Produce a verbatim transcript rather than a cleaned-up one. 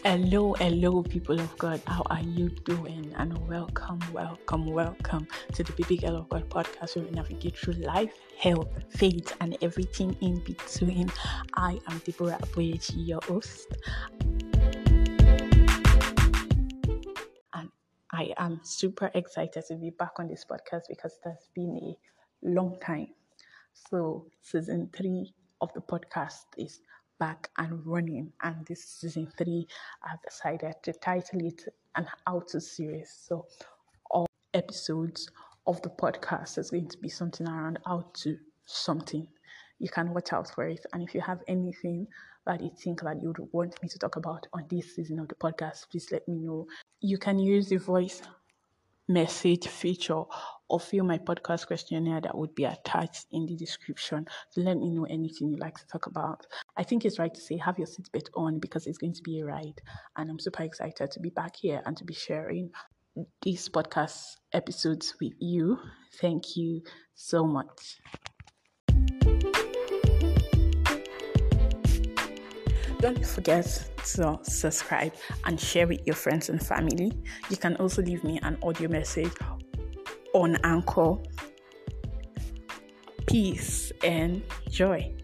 Hello, hello, people of God. How are you doing? And welcome, welcome, welcome to the Baby Girl of God podcast, where we navigate through life, health, faith, and everything in between. I am Deborah Aboyechi, your host, and I am super excited to be back on this podcast because it has been a long time. So, season three of the podcast is back and running, and this season three, I've decided to title it an How to series. So, all episodes of the podcast is going to be something around how to something. You can watch out for it, and if you have anything that you think that you would want me to talk about on this season of the podcast, please let me know. You can use the voice message feature or fill my podcast questionnaire that would be attached in the description to let me know anything you'd like to talk about. I think it's right to say have your seatbelt on because it's going to be a ride, and I'm super excited to be back here and to be sharing these podcast episodes with you. Thank you so much. Don't forget to subscribe and share with your friends and family. You can also leave me an audio message on Anchor. Peace and joy.